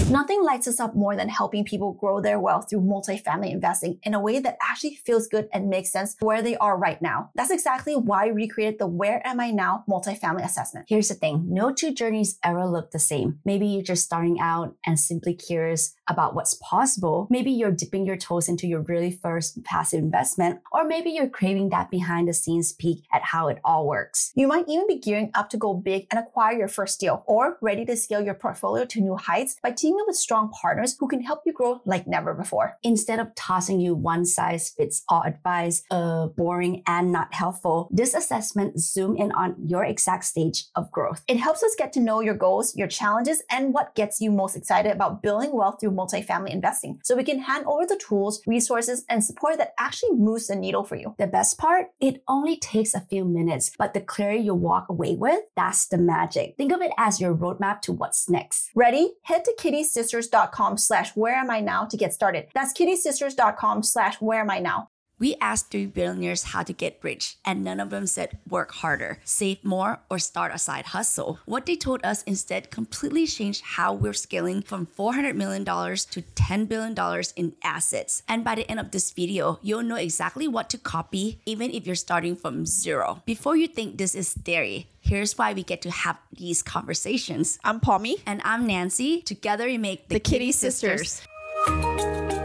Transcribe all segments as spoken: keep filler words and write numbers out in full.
Nothing lights us up more than helping people grow their wealth through multifamily investing in a way that actually feels good and makes sense where they are right now. That's exactly why we created the Where Am I Now multifamily assessment. Here's the thing, no two journeys ever look the same. Maybe you're just starting out and simply curious about what's possible. Maybe you're dipping your toes into your really first passive investment, or maybe you're craving that behind the scenes peek at how it all works. You might even be gearing up to go big and acquire your first deal, or ready to scale your portfolio to new heights by teaming up with strong partners who can help you grow like never before. Instead of tossing you one size fits all advice, uh, boring and not helpful, this assessment zoom in on your exact stage of growth. It helps us get to know your goals, your challenges, and what gets you most excited about building wealth through multifamily investing, so we can hand over the tools, resources, and support that actually moves the needle for you. The best part? It only takes a few minutes, but the clarity you walk away with, that's the magic. Think of it as your roadmap to what's next. Ready? Head to kittysisters.com slash where am I now to get started. That's kittysisters.com slash where am I now. We asked three billionaires how to get rich, and none of them said work harder, save more, or start a side hustle. What they told us instead completely changed how we're scaling from four hundred million dollars to ten billion dollars in assets. And by the end of this video, you'll know exactly what to copy, even if you're starting from zero. Before you think this is theory, here's why we get to have these conversations. I'm Pommy. And I'm Nancy. Together we make the, the Kitty, Kitty Sisters. Sisters.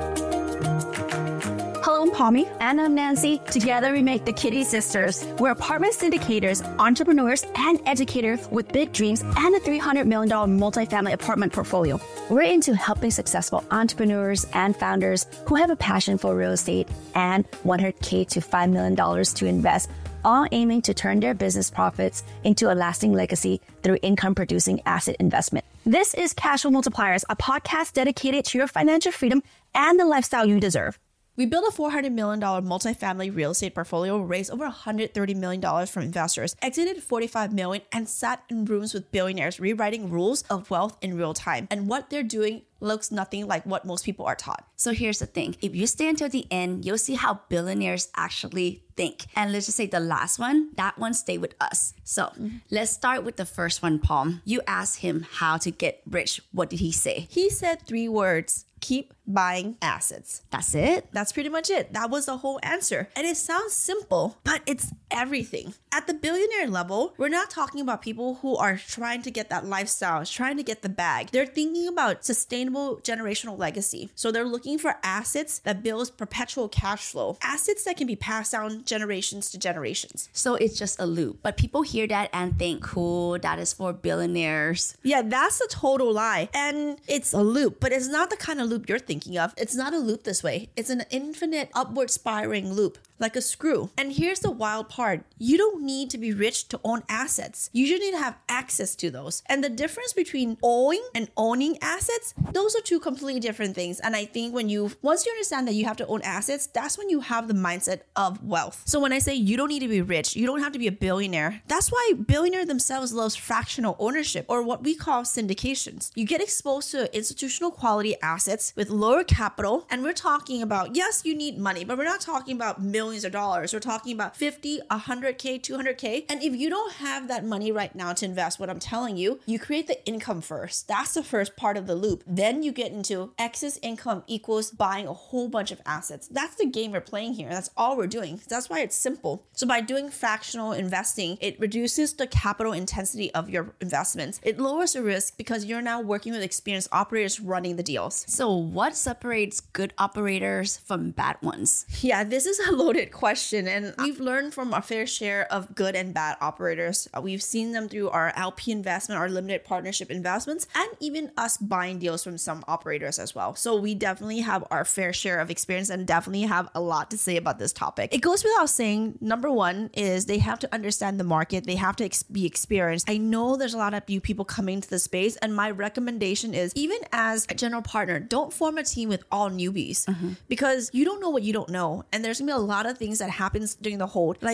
Hello, I'm Pommy. And I'm Nancy. Together we make the Kitty Sisters. We're apartment syndicators, entrepreneurs, and educators with big dreams and a three hundred million dollars multifamily apartment portfolio. We're into helping successful entrepreneurs and founders who have a passion for real estate and one hundred thousand to five million dollars to invest, all aiming to turn their business profits into a lasting legacy through income-producing asset investment. This is Cashflow Multipliers, a podcast dedicated to your financial freedom and the lifestyle you deserve. We built a four hundred million dollars multifamily real estate portfolio, raised over one hundred thirty million dollars from investors, exited forty-five million dollars, and sat in rooms with billionaires rewriting rules of wealth in real time. And what they're doing looks nothing like what most people are taught. So here's the thing. If you stay until the end, you'll see how billionaires actually think. And let's just say the last one, that one stay with us. So mm-hmm. let's start with the first one, Pom. You asked him how to get rich. What did he say? He said three words. Keep buying assets. That's it? That's pretty much it. That was the whole answer. And it sounds simple, but it's everything. At the billionaire level, we're not talking about people who are trying to get that lifestyle, trying to get the bag. They're thinking about sustainable generational legacy. So they're looking for assets that builds perpetual cash flow, assets that can be passed down generations to generations. So it's just a loop. But people hear that and think, cool, that is for billionaires. Yeah, that's a total lie. And it's a loop, but it's not the kind of loop you're thinking of. It's not a loop this way. It's an infinite upward spiraling loop, like a screw. And here's the wild part. You don't need to be rich to own assets. You just need to have access to those. And the difference between owing and owning assets, those are two completely different things. And I think when you, once you understand that you have to own assets, that's when you have the mindset of wealth. So when I say you don't need to be rich, you don't have to be a billionaire. That's why billionaires themselves loves fractional ownership, or what we call syndications. You get exposed to institutional quality assets with lower capital. And we're talking about, yes, you need money, but we're not talking about millions of dollars. We're talking about fifty, one hundred K, two hundred K. And if you don't have that money right now to invest, what I'm telling you, you create the income first. That's the first part of the loop. Then you get into excess income equals buying a whole bunch of assets. That's the game we're playing here. That's all we're doing. That's why it's simple. So by doing fractional investing, it reduces the capital intensity of your investments. It lowers the risk because you're now working with experienced operators running the deals. So what separates good operators from bad ones? Yeah, this is a loaded question, and we've learned from our fair share of good and bad operators. We've seen them through our L P investment, our limited partnership investments, and even us buying deals from some operators as well. So we definitely have our fair share of experience and definitely have a lot to say about this topic. It goes without saying, number one is they have to understand the market. They have to ex- be experienced. I know there's a lot of new people coming to the space, and my recommendation is, even as a general partner, don't form a team with all newbies, mm-hmm. because you don't know what you don't know. And there's gonna be a lot of things that happens during the hold. Like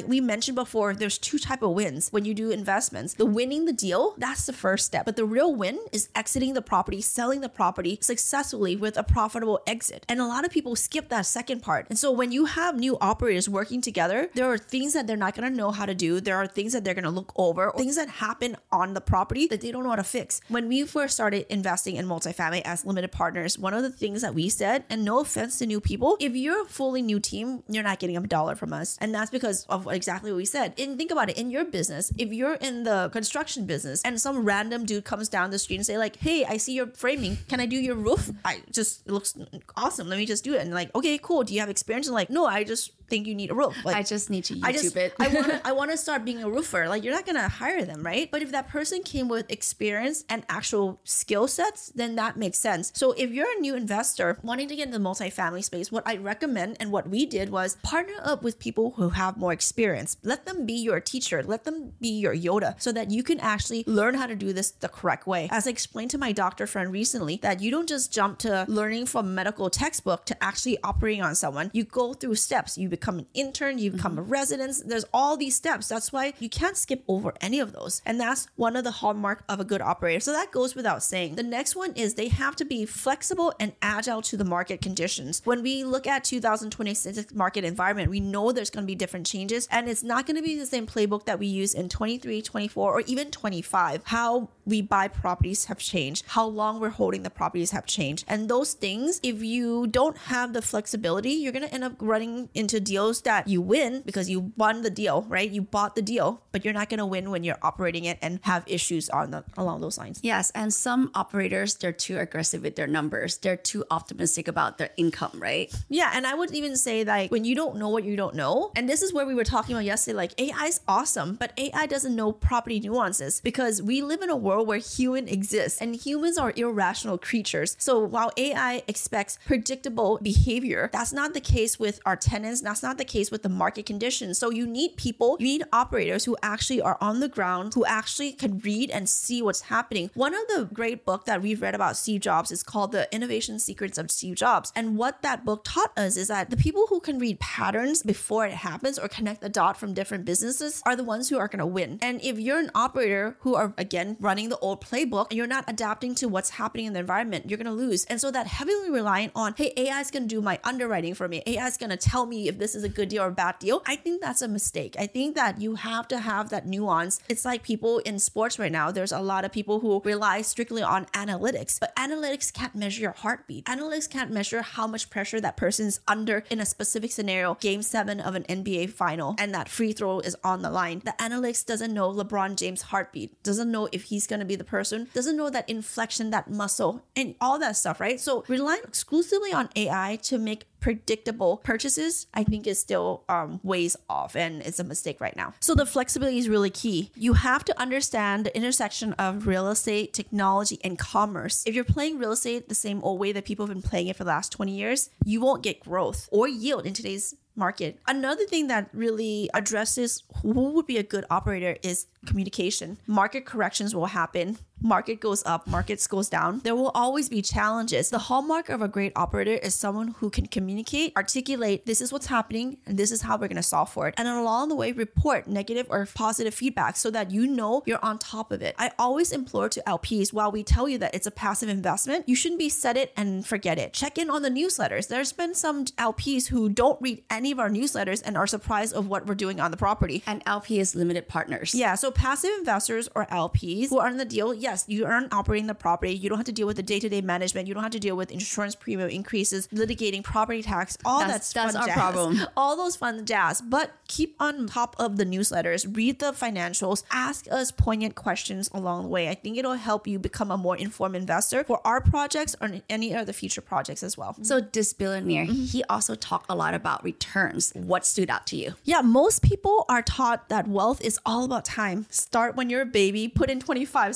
we mentioned before, there's two type of wins when you do investments. The winning the deal, that's the first step. But the real win is exiting the property, selling the property successfully with a profitable exit. And a lot of people skip that second part. And so when you have new operators working together, there are things that they're not going to know how to do. There are things that they're going to look over, things that happen on the property that they don't know how to fix. When we first started investing in multifamily as limited partners, one of the things that we said, and no offense to new people, if you're a fully new team, you're not getting a dollar from us. And that's because of exactly what we said. And think about it, in your business, if you're in the construction business and some random dude comes down the street and say like, hey, I see you're framing, can I do your roof? I just, it looks awesome, let me just do it. And like, okay, cool, do you have experience? And like, no, I just think you need a roof. Like, I just need to YouTube I just, it. I want to I want to start being a roofer. Like, you're not going to hire them, right? But if that person came with experience and actual skill sets, then that makes sense. So if you're a new investor wanting to get into the multifamily space, what I recommend and what we did was partner up with people who have more experience. Let them be your teacher. Let them be your Yoda so that you can actually learn how to do this the correct way. As I explained to my doctor friend recently, that you don't just jump to learning from medical textbook to actually operating on someone. You go through steps. You become an intern, you become mm-hmm. a resident. There's all these steps. That's why you can't skip over any of those. And that's one of the hallmark of a good operator. So that goes without saying. The next one is they have to be flexible and agile to the market conditions. When we look at two thousand twenty-six market environment, we know there's going to be different changes, and it's not going to be the same playbook that we use in twenty-three, twenty-four, or even twenty-five. How we buy properties have changed. How long we're holding the properties have changed. And those things, if you don't have the flexibility, you're going to end up running into deals that you win because you won the deal, right? You bought the deal, but you're not going to win when you're operating it and have issues on the, along those lines. Yes, and some operators, they're too aggressive with their numbers. They're too optimistic about their income, right? Yeah, and I would even say like when you don't know what you don't know, and this is where we were talking about yesterday, like A I is awesome, but A I doesn't know property nuances because we live in a world where human exists and humans are irrational creatures. So while A I expects predictable behavior, that's not the case with our tenants. That's not the case with the market conditions. So you need people, you need operators who actually are on the ground, who actually can read and see what's happening. One of the great books that we've read about Steve Jobs is called The Innovation Secrets of Steve Jobs. And what that book taught us is that the people who can read patterns before it happens or connect the dot from different businesses are the ones who are going to win. And if you're an operator who are, again, running the old playbook and you're not adapting to what's happening in the environment, you're going to lose. And so that heavily reliant on, hey, A I is going to do my underwriting for me. A I is going to tell me if this is a good deal or a bad deal. I think that's a mistake. I think that you have to have that nuance. It's like people in sports right now. There's a lot of people who rely strictly on analytics, but analytics can't measure your heartbeat. Analytics can't measure how much pressure that person's under in a specific scenario, game seven of an N B A final, and that free throw is on the line. The analytics doesn't know LeBron James' heartbeat, doesn't know if he's going to be the person, doesn't know that inflection, that muscle, and all that stuff, right? So relying exclusively on A I to make predictable purchases, I think is still um, ways off, and it's a mistake right now. So the flexibility is really key. You have to understand the intersection of real estate, technology, and commerce. If you're playing real estate the same old way that people have been playing it for the last twenty years, you won't get growth or yield in today's market. Another thing that really addresses who would be a good operator is communication. Market corrections will happen. Market goes up, markets goes down. There will always be challenges. The hallmark of a great operator is someone who can communicate, articulate, this is what's happening, and this is how we're going to solve for it. And then along the way, report negative or positive feedback so that you know you're on top of it. I always implore to L Ps, while we tell you that it's a passive investment, you shouldn't be set it and forget it. Check in on the newsletters. There's been some L Ps who don't read any of our newsletters and are surprised of what we're doing on the property. And L P is limited partners. Yeah, so passive investors or L Ps who are in the deal, yes, you aren't operating the property. You don't have to deal with the day-to-day management. You don't have to deal with insurance premium increases, litigating property tax, all that's, that's, that's fun our jazz. problem. All those fun jazz. But keep on top of the newsletters, read the financials, ask us poignant questions along the way. I think it'll help you become a more informed investor for our projects or any other future projects as well. So this billionaire, mm-hmm. he also talked a lot about returns. What stood out to you? Yeah, most people are taught that wealth is all about time. Start when you're a baby, put in twenty-five cents,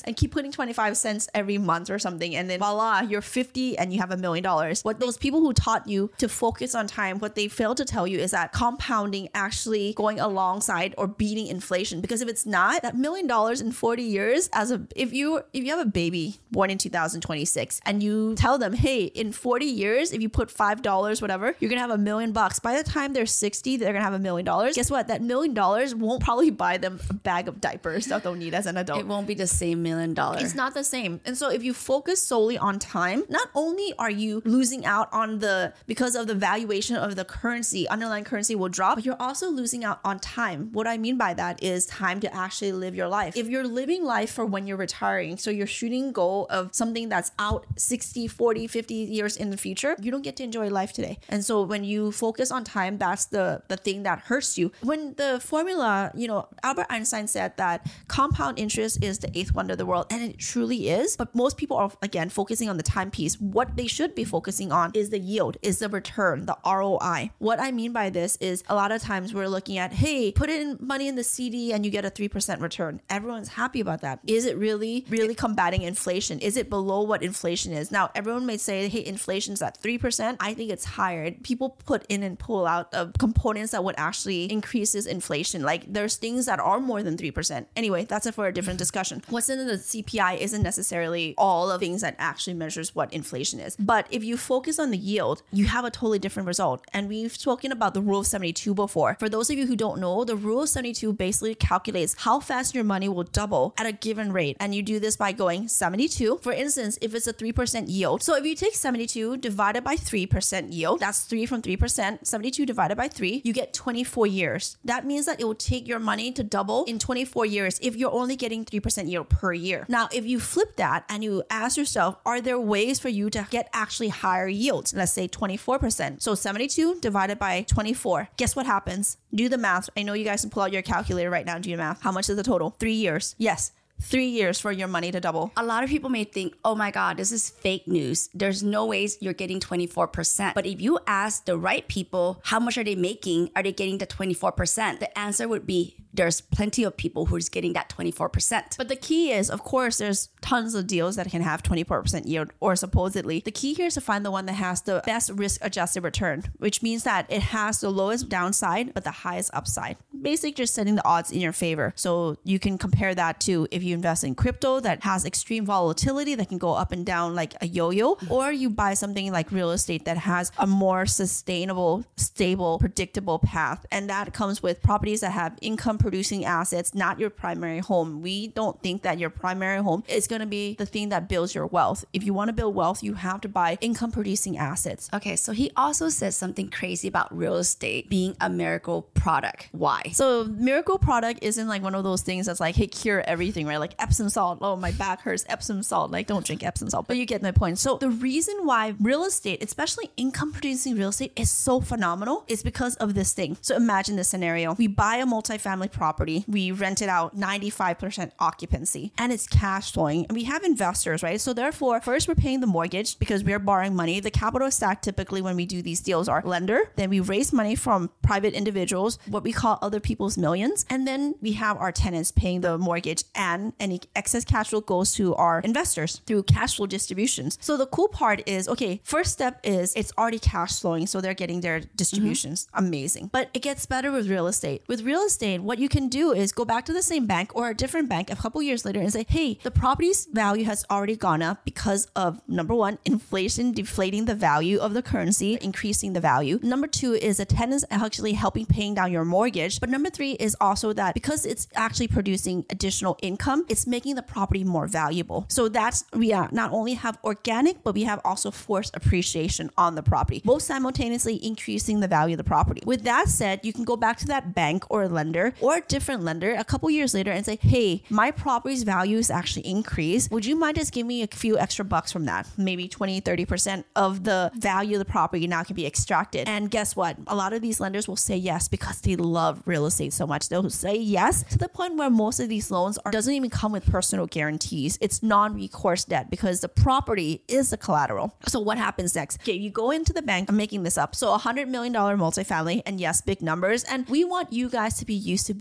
and keep putting twenty-five cents every month or something. And then voila, you're fifty and you have a million dollars. What those people who taught you to focus on time, what they fail to tell you is that compounding actually going alongside or beating inflation. Because if it's not, that million dollars in forty years, as a if you if you have a baby born in two thousand twenty-six and you tell them, hey, in forty years, if you put five dollars, whatever, you're gonna have a million bucks. By the time they're sixty, they're gonna have a million dollars. Guess what? That million dollars won't probably buy them a bag of diapers that they'll need as an adult. It won't be the same million dollars. It's not the same. And so if you focus solely on time, not only are you losing out on the, because of the valuation of the currency, underlying currency will drop, but you're also losing out on time. What I mean by that is time to actually live your life. If you're living life for when you're retiring, so you're shooting goal of something that's out sixty, forty, fifty years in the future, you don't get to enjoy life today. And so when you focus on time, that's the, the thing that hurts you. When the formula, you know, Albert Einstein said that compound interest is the eighth wonder of the world, and it truly is. But most people are, again, focusing on the time piece. What they should be focusing on is the yield, is the return, the R O I. What I mean by this is a lot of times we're looking at, hey, put in money in the C D and you get a three percent return. Everyone's happy about that. Is it really, really combating inflation? Is it below what inflation is? Now, everyone may say, hey, inflation's at three percent. I think it's higher. People put in and pull out of components that would actually increases inflation. Like there's things that are more than three percent. Anyway, that's for a different discussion. What's in the C P I isn't necessarily all of things that actually measures what inflation is. But if you focus on the yield, you have a totally different result. And we've spoken about the rule of seventy-two before. For those of you who don't know, the rule of seventy-two basically calculates how fast your money will double at a given rate. And you do this by going seventy-two. For instance, if it's a three percent yield. So if you take seventy-two divided by three percent yield, that's three from three percent, seventy-two divided by three, you get twenty-four years. That means that it will take your money to double in twenty-four years if you're only getting three percent yield per year. Now, if you flip that and you ask yourself, are there ways for you to get actually higher yields? Let's say twenty-four percent. So seventy-two divided by twenty-four. Guess what happens? Do the math. I know you guys can pull out your calculator right now and do the math. How much is the total? Three years. Yes. Three years for your money to double. A lot of people may think, oh my God, this is fake news. There's no ways you're getting twenty-four percent. But if you ask the right people, how much are they making? Are they getting the twenty-four percent? The answer would be, there's plenty of people who's getting that twenty-four percent. But the key is, of course, there's tons of deals that can have twenty-four percent yield, or supposedly. The key here is to find the one that has the best risk-adjusted return, which means that it has the lowest downside, but the highest upside. Basically, just setting the odds in your favor. So you can compare that to if you invest in crypto that has extreme volatility that can go up and down like a yo-yo, or you buy something like real estate that has a more sustainable, stable, predictable path. And that comes with properties that have income producing assets, not your primary home. We don't think that your primary home is going to be the thing that builds your wealth. If you want to build wealth, you have to buy income producing assets. Okay, so he also says something crazy about real estate being a miracle product. Why? So miracle product isn't like one of those things that's like, hey, cure everything, right? Like Epsom salt. Oh, my back hurts. Epsom salt. Like, don't drink Epsom salt. But you get my point. So the reason why real estate, especially income producing real estate, is so phenomenal is because of this thing. So imagine this scenario. We buy a multifamily property. We rent it out ninety-five percent occupancy and it's cash flowing. And we have investors, right? So therefore, first we're paying the mortgage because we're borrowing money. The capital stack typically when we do these deals are lender. Then we raise money from private individuals, what we call other people's millions. And then we have our tenants paying the mortgage, and any excess cash flow goes to our investors through cash flow distributions. So the cool part is, okay, first step is it's already cash flowing. So they're getting their distributions. Mm-hmm. Amazing. But it gets better with real estate. With real estate, what you can do is go back to the same bank or a different bank a couple years later and say, hey, the property's value has already gone up because of, number one, inflation deflating the value of the currency, increasing the value. Number two is the tenants actually helping paying down your mortgage. But number three is also that because it's actually producing additional income, it's making the property more valuable. So that's, we uh, not only have organic, but we have also forced appreciation on the property, both simultaneously increasing the value of the property. With that said, you can go back to that bank or lender or a different lender a couple years later and say, hey, my property's value is actually increased. Would you mind just giving me a few extra bucks from that? Maybe twenty, thirty percent of the value of the property now can be extracted. And guess what? A lot of these lenders will say yes because they love real estate so much. They'll say yes to the point where most of these loans are, doesn't even come with personal guarantees. It's non-recourse debt because the property is the collateral. So what happens next? Okay, you go into the bank. I'm making this up. So a one hundred million dollars multifamily, and yes, big numbers. And we want you guys to be used to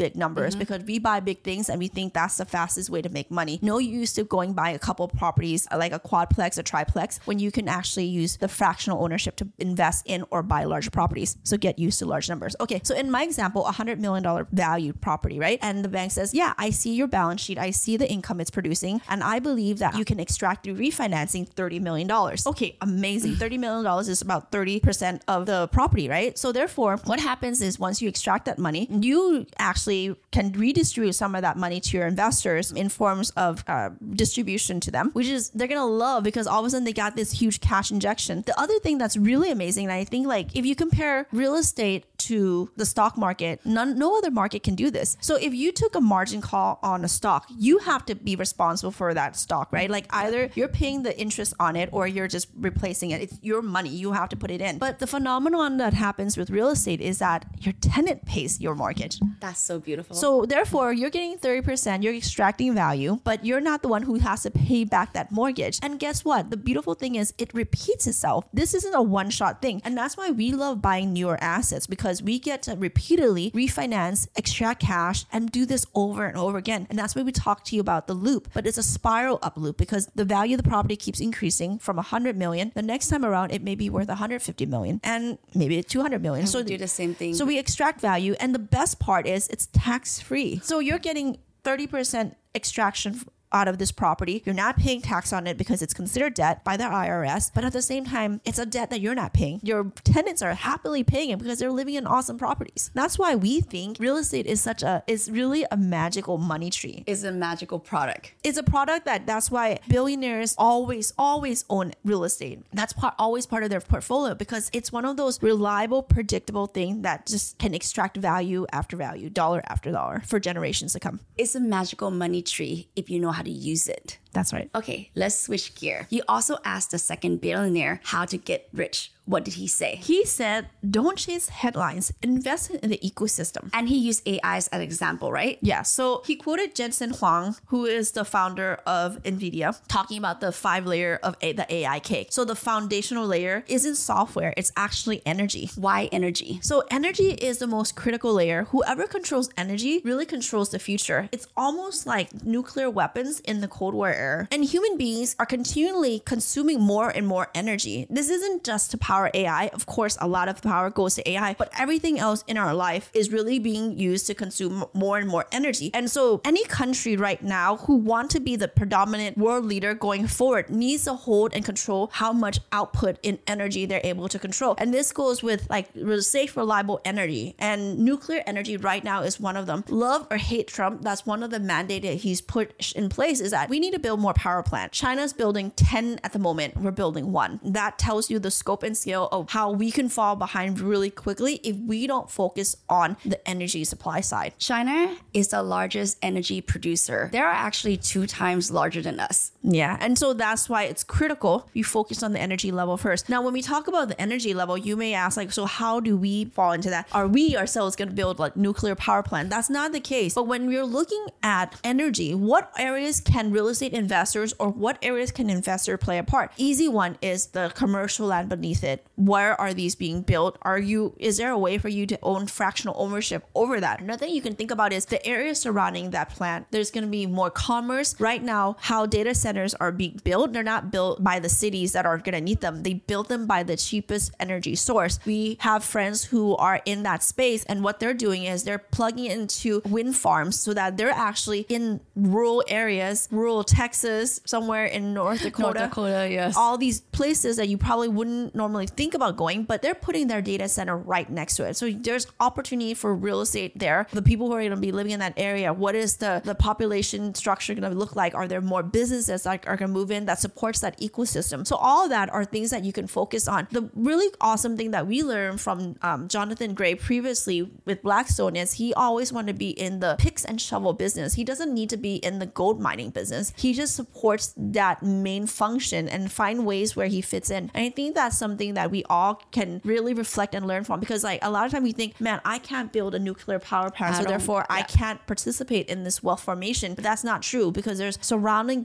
big numbers mm-hmm. because we buy big things and we think that's the fastest way to make money. No use to going buy a couple properties like a quadplex, a triplex, when you can actually use the fractional ownership to invest in or buy larger properties. So get used to large numbers. Okay, so in my example, a one hundred million dollars valued property, right? And the bank says, yeah, I see your balance sheet. I see the income it's producing. And I believe that you can extract through refinancing thirty million dollars. Okay, amazing. thirty million dollars is about thirty percent of the property, right? So therefore, what happens is once you extract that money, you actually can redistribute some of that money to your investors in forms of uh, distribution to them, which is they're going to love because all of a sudden they got this huge cash injection. The other thing that's really amazing, and I think like if you compare real estate to the stock market, none, no other market can do this. So if you took a margin call on a stock, you have to be responsible for that stock, right? Like either you're paying the interest on it or you're just replacing it. It's your money. You have to put it in. But the phenomenon that happens with real estate is that your tenant pays your mortgage. That's so beautiful. So therefore, you're getting thirty percent, you're extracting value, but you're not the one who has to pay back that mortgage. And guess what? The beautiful thing is it repeats itself. This isn't a one-shot thing. And that's why we love buying newer assets, because we get to repeatedly refinance, extract cash, and do this over and over again. And that's why we talk to you about the loop. But it's a spiral up loop because the value of the property keeps increasing from one hundred million. The next time around, it may be worth one hundred fifty million and maybe two hundred million. And so we do the same thing. So we extract value. And the best part is it's tax-free. So you're getting thirty percent extraction out of this property. You're not paying tax on it because it's considered debt by the I R S, but at the same time, it's a debt that you're not paying. Your tenants are happily paying it because they're living in awesome properties. That's why we think real estate is such a, is really a magical money tree. It's a magical product. It's a product that that's why billionaires always, always own real estate. That's part, always part of their portfolio because it's one of those reliable, predictable things that just can extract value after value, dollar after dollar for generations to come. It's a magical money tree if you know how to use it. That's right. Okay, let's switch gear. You also asked the second billionaire how to get rich. What did he say? He said, don't chase headlines, invest in the ecosystem. And he used A I as an example, right? Yeah. So he quoted Jensen Huang, who is the founder of NVIDIA, talking about the five layer of a, the A I cake. So the foundational layer isn't software, it's actually energy. Why energy? So energy is the most critical layer. Whoever controls energy really controls the future. It's almost like nuclear weapons in the Cold War era. And human beings are continually consuming more and more energy. This isn't just to power A I. Of course, a lot of power goes to A I, but everything else in our life is really being used to consume more and more energy. And so any country right now who want to be the predominant world leader going forward needs to hold and control how much output in energy they're able to control. And this goes with like safe, reliable energy. And nuclear energy right now is one of them. Love or hate Trump, that's one of the mandates that he's put in place is that we need to build more power plants. China's building ten at the moment. We're building one. That tells you the scope and scale of how we can fall behind really quickly if we don't focus on the energy supply side. China is the largest energy producer. They are actually two times larger than us. Yeah. And so that's why it's critical you focus on the energy level first. Now, when we talk about the energy level, you may ask like, so how do we fall into that? Are we ourselves going to build like nuclear power plant? That's not the case. But when we're looking at energy, what areas can real estate investors or what areas can investors play a part? Easy one is the commercial land beneath it. Where are these being built? Are you, is there a way for you to own fractional ownership over that? Another thing you can think about is the area surrounding that plant. There's going to be more commerce. Right now, how data centers are being built, they're not built by the cities that are going to need them. They build them by the cheapest energy source. We have friends who are in that space, and what they're doing is they're plugging into wind farms so that they're actually in rural areas, rural Texas, somewhere in North Dakota. North Dakota, yes. All these places that you probably wouldn't normally think about going, but they're putting their data center right next to it. So there's opportunity for real estate there. The people who are going to be living in that area, what is the, the population structure going to look like? Are there more businesses that are going to move in that supports that ecosystem? So all of that are things that you can focus on. The really awesome thing that we learned from um, Jonathan Gray previously with Blackstone is he always wanted to be in the picks and shovel business. He doesn't need to be in the gold mining business. He just supports that main function and find ways where he fits in. And I think that's something that we all can really reflect and learn from, because like a lot of time we think, man, I can't build a nuclear power plant, so therefore yeah. I can't participate in this wealth formation. But that's not true, because there's surrounding businesses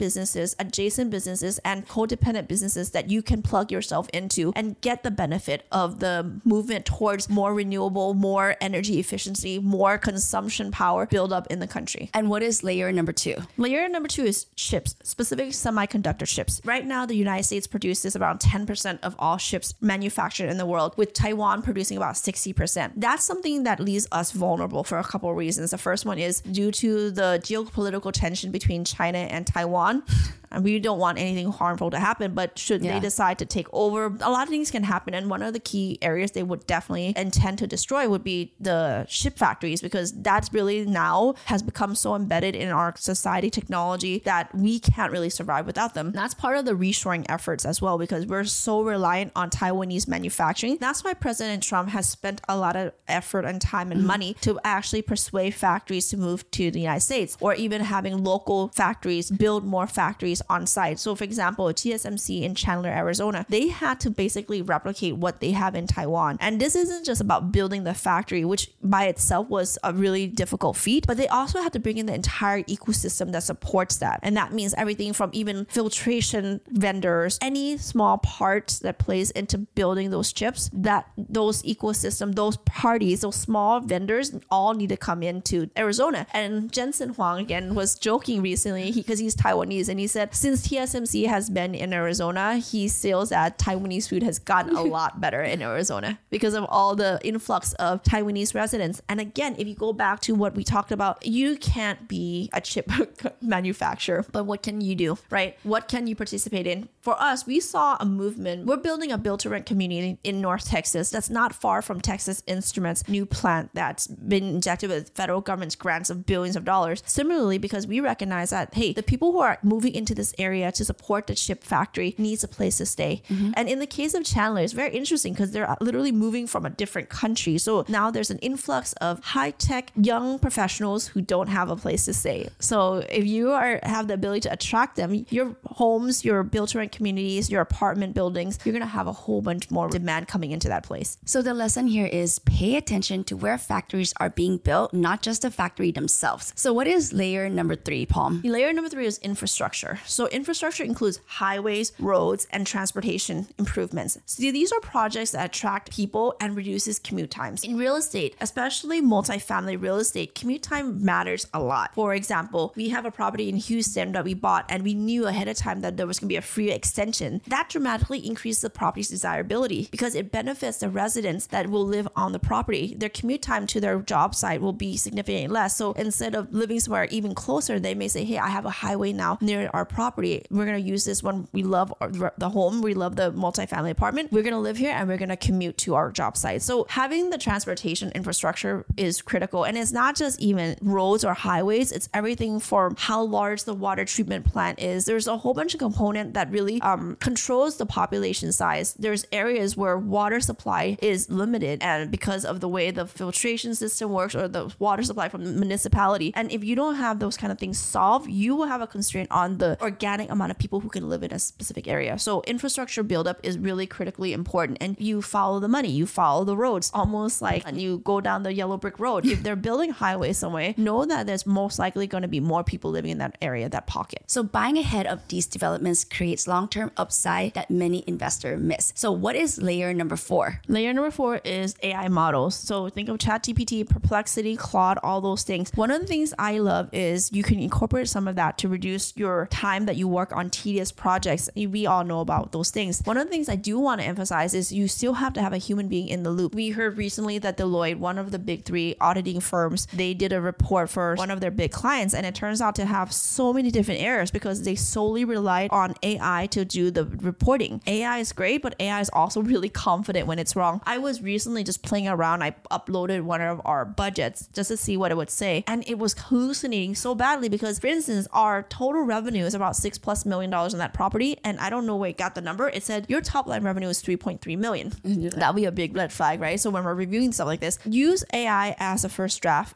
businesses, adjacent businesses, and codependent businesses that you can plug yourself into and get the benefit of the movement towards more renewable, more energy efficiency, more consumption power build up in the country. And what is layer number two? Layer number two is chips, specific semiconductor chips. Right now, the United States produces around ten percent of all chips manufactured in the world, with Taiwan producing about sixty percent. That's something that leaves us vulnerable for a couple of reasons. The first one is due to the geopolitical tension between China and Taiwan. And we don't want anything harmful to happen, but should yeah. they decide to take over, a lot of things can happen. And one of the key areas they would definitely intend to destroy would be the chip factories, because that's really now has become so embedded in our society technology that we can't really survive without them. That's part of the reshoring efforts as well, because we're so reliant on Taiwanese manufacturing. That's why President Trump has spent a lot of effort and time and mm-hmm. money to actually persuade factories to move to the United States, or even having local factories build more factories on site. So for example, T S M C in Chandler, Arizona, they had to basically replicate what they have in Taiwan. And this isn't just about building the factory, which by itself was a really difficult feat, but they also had to bring in the entire ecosystem that supports that. And that means everything from even filtration vendors, any small parts that plays into building those chips, that those ecosystem, those parties, those small vendors all need to come into Arizona. And Jensen Huang, again, was joking recently because he, he's Taiwanese, and he said since T S M C has been in Arizona, he feels that Taiwanese food has gotten a lot better in Arizona because of all the influx of Taiwanese residents. And again, if you go back to what we talked about, you can't be a chip manufacturer, but what can you do, right? What can you participate in? For us, we saw a movement. We're building a build-to-rent community in North Texas that's not far from Texas Instruments' new plant that's been injected with federal government's grants of billions of dollars. Similarly, because we recognize that, hey, the people who are moving into this area to support the chip factory needs a place to stay. Mm-hmm. And in the case of Chandler, it's very interesting because they're literally moving from a different country. So now there's an influx of high-tech young professionals who don't have a place to stay. So if you are have the ability to attract them, your homes, your build-to-rent communities, your apartment buildings, you're going to have a whole bunch more demand coming into that place. So the lesson here is pay attention to where factories are being built, not just the factory themselves. So what is layer number three, Palm? Layer number three is infrastructure. So infrastructure includes highways, roads, and transportation improvements. So these are projects that attract people and reduces commute times. In real estate, especially multifamily real estate, commute time matters a lot. For example, we have a property in Houston that we bought and we knew ahead of time that there was going to be a free extension. That dramatically increased the property's desirability because it benefits the residents that will live on the property. Their commute time to their job site will be significantly less. So instead of living somewhere even closer, they may say, hey, I have a highway now near our property. We're going to use this one. We love our, the home. We love the multifamily apartment. We're going to live here and we're going to commute to our job site. So having the transportation infrastructure is critical. And it's not just even roads or highways. It's everything from how large the water treatment plant is. There's a whole bunch of component that really um, controls the population size. There's areas where water supply is limited and because of the way the filtration system works or the water supply from the municipality. And if you don't have those kind of things solved, you will have a constraint on the organic amount of people who can live in a specific area. So infrastructure buildup is really critically important. And you follow the money, you follow the roads, almost like and you go down the yellow brick road. If they're building highways somewhere, know that there's most likely going to be more people living in that area, that pocket. So buying ahead of these developments creates long-term upside that many investors miss. So what is layer number four? Layer number four is A I models. So think of ChatGPT, Perplexity, Claude, all those things. One of the things I love is you can incorporate some of that to reduce your time that you work on tedious projects. We all know about those things. One of the things I do want to emphasize is you still have to have a human being in the loop. We heard recently that Deloitte, one of the big three auditing firms, they did a report for one of their big clients, and it turns out to have so many different errors because they solely relied on A I to do the reporting. A I is great, but A I is also really confident when it's wrong. I was recently just playing around. I uploaded one of our budgets just to see what it would say, and it was hallucinating so badly because, for instance, our total revenue is about six plus million dollars on that property, and I don't know where it got the number. It said your top line revenue is three point three million. That'll be a big red flag, right? So when we're reviewing stuff like this, use A I as a first draft in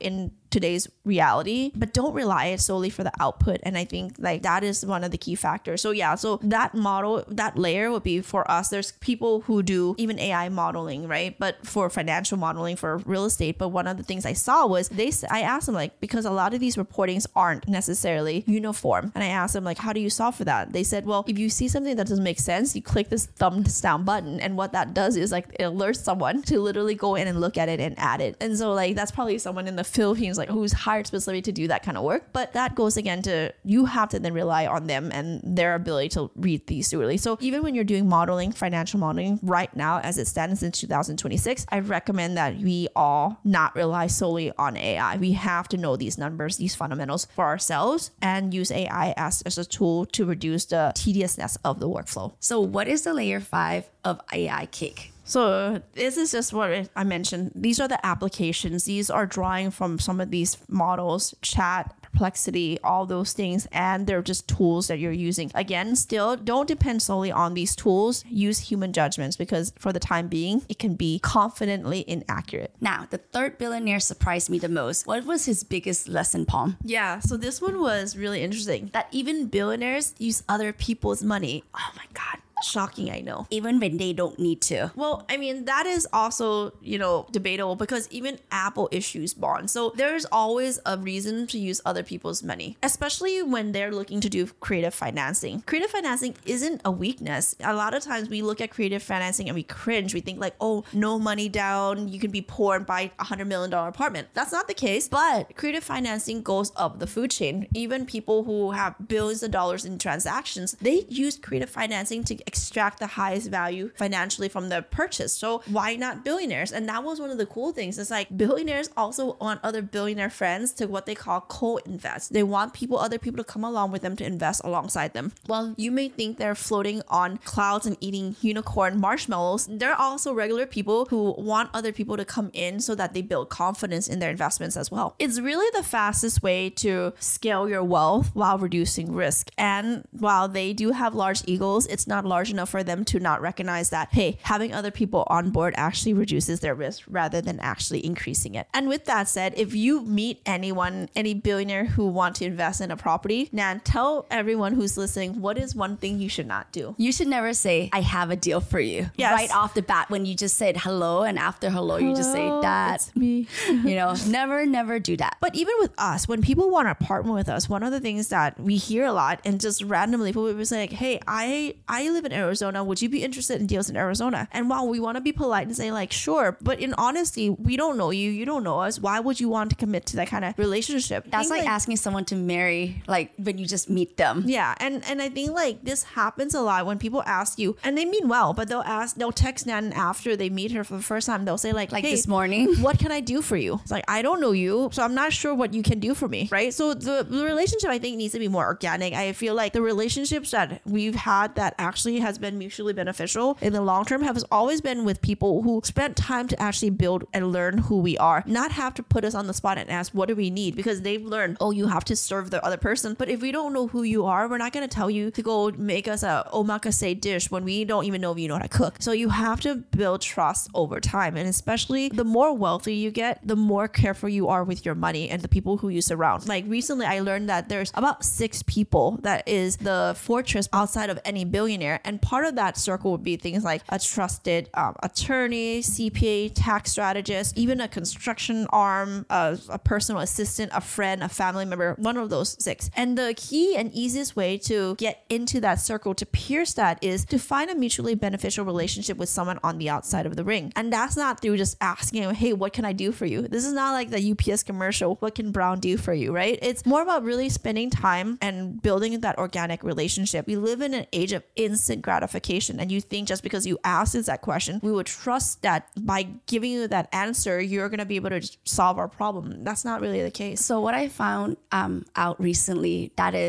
today's reality, but don't rely solely for the output. And I think like that is one of the key factors. So yeah, so that model, that layer would be for us. There's people who do even A I modeling, right? But for financial modeling for real estate. But one of the things I saw was they, I asked them like, because a lot of these reportings aren't necessarily uniform. And I asked them like, how do you solve for that? They said, well, if you see something that doesn't make sense, you click this thumbs down button. And what that does is like, it alerts someone to literally go in and look at it and add it. And so like, that's probably someone in the Philippines, like who's hired specifically to do that kind of work. But that goes again to, you have to then rely on them and their ability to read these thoroughly. So even when you're doing modeling, financial modeling right now, as it stands in two thousand twenty-six, I recommend that we all not rely solely on A I. We have to know these numbers, these fundamentals for ourselves, and use A I as, as a tool to reduce the tediousness of the workflow. So what is the layer five of A I Kick? So this is just what I mentioned. These are the applications. These are drawing from some of these models, Chat, Perplexity, all those things, and they're just tools that you're using. Again, still don't depend solely on these tools. Use human judgments, because for the time being, it can be confidently inaccurate. Now, the third billionaire surprised me the most. What was his biggest lesson, Palm? Yeah, so this one was really interesting, that even billionaires use other people's money. Oh my God. Shocking, I know. Even when they don't need to. Well, I mean, that is also, you know, debatable, because even Apple issues bonds. So there's always a reason to use other people's money, especially when they're looking to do creative financing. Creative financing isn't a weakness. A lot of times we look at creative financing and we cringe. We think like, oh, no money down, you can be poor and buy a hundred million dollar apartment. That's not the case. But creative financing goes up the food chain. Even people who have billions of dollars in transactions, they use creative financing to extract the highest value financially from the purchase. So why not billionaires? And that was one of the cool things. It's like billionaires also want other billionaire friends to what they call co-invest. They want people, other people to come along with them to invest alongside them. Well, you may think they're floating on clouds and eating unicorn marshmallows. They're also regular people who want other people to come in so that they build confidence in their investments as well. It's really the fastest way to scale your wealth while reducing risk. And while they do have large egos, it's not large enough for them to not recognize that, hey, having other people on board actually reduces their risk rather than actually increasing it. And with that said, if you meet anyone, any billionaire who want to invest in a property, Nan, tell everyone who's listening, what is one thing you should not do? You should never say, I have a deal for you. Yes. Right off the bat, when you just said hello, and after hello, hello you just say that. It's me. You know, never, never do that. But even with us, when people want to partner with us, one of the things that we hear a lot, and just randomly people will be saying, hey, I, I live in Arizona. Would you be interested in deals in Arizona? And while we want to be polite and say like, sure, but in honesty, we don't know you. You don't know us. Why would you want to commit to that kind of relationship? That's like, like asking someone to marry, like when you just meet them. Yeah. And, and I think like this happens a lot when people ask you, and they mean well, but they'll ask, they'll text Nan after they meet her for the first time. They'll say like, like hey, this morning, what can I do for you? It's like, I don't know you, so I'm not sure what you can do for me. Right. So the, the relationship, I think, needs to be more organic. I feel like the relationships that we've had that actually has been mutually beneficial in the long term has always been with people who spent time to actually build and learn who we are, not have to put us on the spot and ask, what do we need? Because they've learned, oh, you have to serve the other person. But if we don't know who you are, we're not going to tell you to go make us a omakase dish when we don't even know if you know how to cook. So you have to build trust over time. And especially the more wealthy you get, the more careful you are with your money and the people who you surround. Like recently, I learned that there's about six people that is the fortress outside of any billionaire. And part of that circle would be things like a trusted um, attorney, C P A, tax strategist, even a construction arm, a, a personal assistant, a friend, a family member, one of those six. And the key and easiest way to get into that circle, to pierce that, is to find a mutually beneficial relationship with someone on the outside of the ring. And that's not through just asking, hey, what can I do for you? This is not like the U P S commercial, what can Brown do for you, right? It's more about really spending time and building that organic relationship. We live in an age of instant gratification, and you think just because you asked us that question, we would trust that by giving you that answer, you're going to be able to solve our problem. That's not really the case. So what I found um, out recently, that is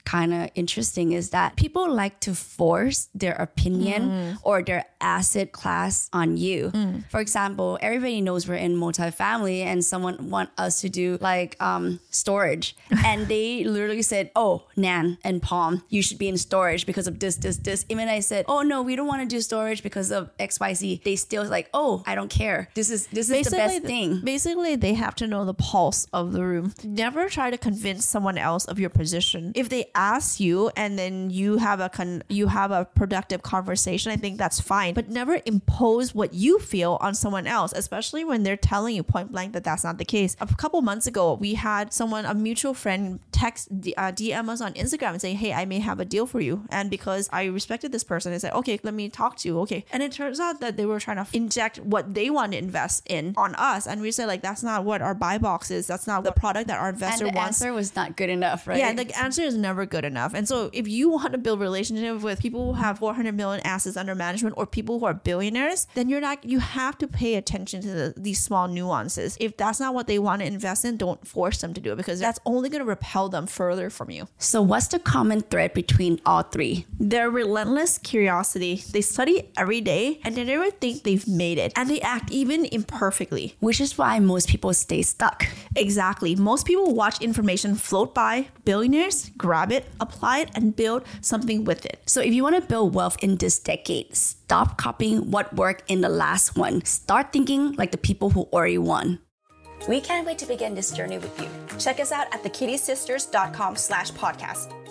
kind of interesting is that people like to force their opinion mm. or their asset class on you. Mm. For example, everybody knows we're in multifamily and someone want us to do like um, storage. And they literally said, oh, Nan and Palm, you should be in storage because of this, this, this. Even I said, oh no, we don't want to do storage because of X, Y, Z. They still like, oh, I don't care. This is this is basically the best thing. Basically, they have to know the pulse of the room. Never try to convince someone else of your position. If they ask you and then you have a con- you have a productive conversation, I think that's fine. But never impose what you feel on someone else, especially when they're telling you point blank that that's not the case. A couple months ago, we had someone, a mutual friend, text uh, D M us on Instagram and say, hey, I may have a deal for you. And because I respected this person, I said, okay, let me talk to you. Okay. And it turns out that they were trying to inject what they want to invest in on us. And we said, like, that's not what our buy box is. That's not the product that our investor and the wants. answer was not good enough, right? Yeah, the answer is never good enough. And so if you want to build relationship with people who have four hundred million assets under management or people who are billionaires, then you're not, you have to pay attention to the, these small nuances. If that's not what they want to invest in, don't force them to do it, because that's only going to repel them further from you. So what's the common thread between all three? Their relentless curiosity. They study every day and they never think they've made it. And they act even imperfectly. Which is why most people stay stuck. Exactly. Most people watch information float by. Billionaires grab it, apply it, and build something with it. So if you want to build wealth in this decade, stop copying what worked in the last one. Start thinking like the people who already won. We can't wait to begin this journey with you. Check us out at the kitty sisters dot com slash podcast.